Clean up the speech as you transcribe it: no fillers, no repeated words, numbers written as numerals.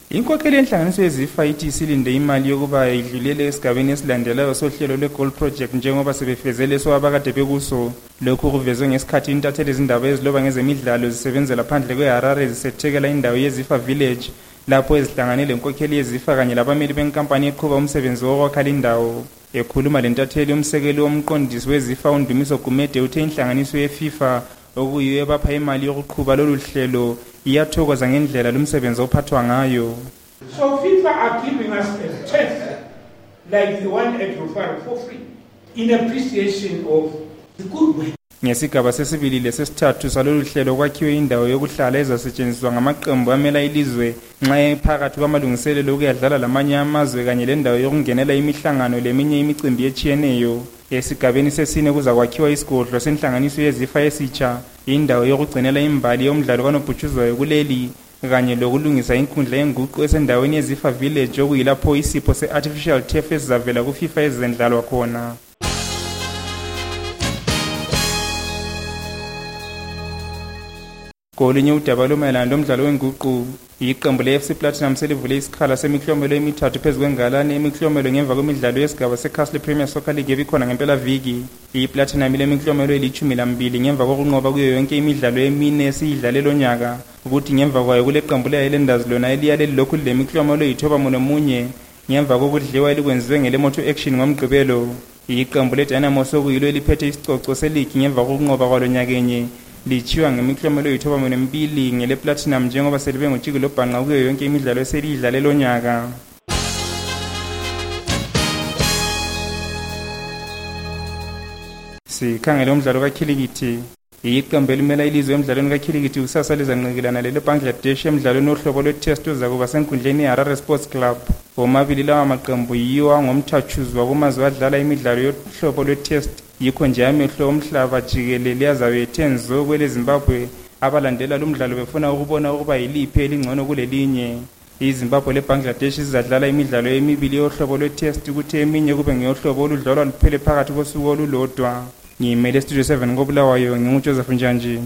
Inkokheli yenhlanganiso yeZIFA ithi isilinde imali yokuba idlulele esigabeni esilandelayo sohlelo lwe-Goal Project njengoba sebefezele abakade bekuso. Lokhu kuvezwe ngesikhathi intatheli izindaba eziloba ngezemidlalo zisebenzela phandle kweHarare zisethekela indawo yeZIFA Village lapho ezihlanganele inkokheli yeZIFA kanye labameli benkampani eqhuba umsebenzi wokwakha indawo. Ekhuluma lentatheli umsekeli womqondisi weZIFA uNdumiso Gumede uthe inhlanganiso yeFIFA okuyiyo ebapha imali yokuqhuba lolu hlelo iyathokoza ngendlela lumsebenzi ophathwa ngayo. So FIFA are giving us a test like the one at Rufaro for free in appreciation of the good work. Ngesigaba sesibili lesesithathu salolu hlelo kwakhiwe indawo yokuhlala ezasetshenziswa ngamaqembu amela ilizwe nxa ephakathi kwamalungiselelo okuyadlala lamanye amazwe kanye lendawo yokungenela imihlangano leminye imicimbi etshiyeneyo. Esigabeni sesine kuza kwakhiwa isigodlo senhlanganiso yeZIFA esitsha, indawo yokugcinela imbali yomdlalo kanobhutshuzwayo kuleli kanye lokulungisa inkundla yenguqu esendaweni yeZIFA Village okuyilapho isipho se-artificial turf esizavela kuFIFA ezendlalwa khona. Kolinye udaba lumayelana lomdlalo wenguqu, iqembu le-FC Platinum selivule isikhala semiklomelo emithathu phezu kwengalane emiklomelo ngemva kwemidlalo yesigaba se-Castle Premier Soccer League ebikhona ngempela viki. I-Platinum ilemiklomelo eli-12 ngemva kokunqoba kuyo yonke imidlalo emine esiyidlale lo nyaka, ukuthi ngemva kwayo kule qembu le-Highlanders lona eliya lilokhu lemiklomelo eyi-91 ngemva kokudliwa elikwenziwe ngele-Moto Action ngomgqibelo. Iqembu le-Dynamo sokuyilo eliphethe isicoco se-league ngemva kokunqoba kwalo nyakenye lichiwa ngemiklomelo eyi-12 ngele-Platinum njengoba selibe ngojiki lobhanqa kuyo yonke imidlalo eseliyidlale lo nyaka. Sikhangele umdlalo kakhilikithi. Iqembu elimela ilizwe emidlalweni kakhilikithi kusasa lizanqikilana lele-Bangladesh emidlalweni wohlobo lwe-test ozakuba senkundleni yeHarare Sports Club. Omabili lawa maqembu yiwo ngomthatshuzwa kumazwe adlala imidlalo yohlobo lwe-test. Yikho nje amehlo omhlaba jikelele azabe ethenzo kweleZimbabwe abalandela lumdlalo befuna ukubona ukuba yiliphi elingcono kulelinye. iZimbabwe leBangladesh zizadlala imidlalo emibili yohlobo lwe-test ukuthi eminye kube ngeyohlobo oludlalwa luphele phakathi kosuku olulodwa. Ngimele Studio 7 koBulawayo nginguJoseph Njanji.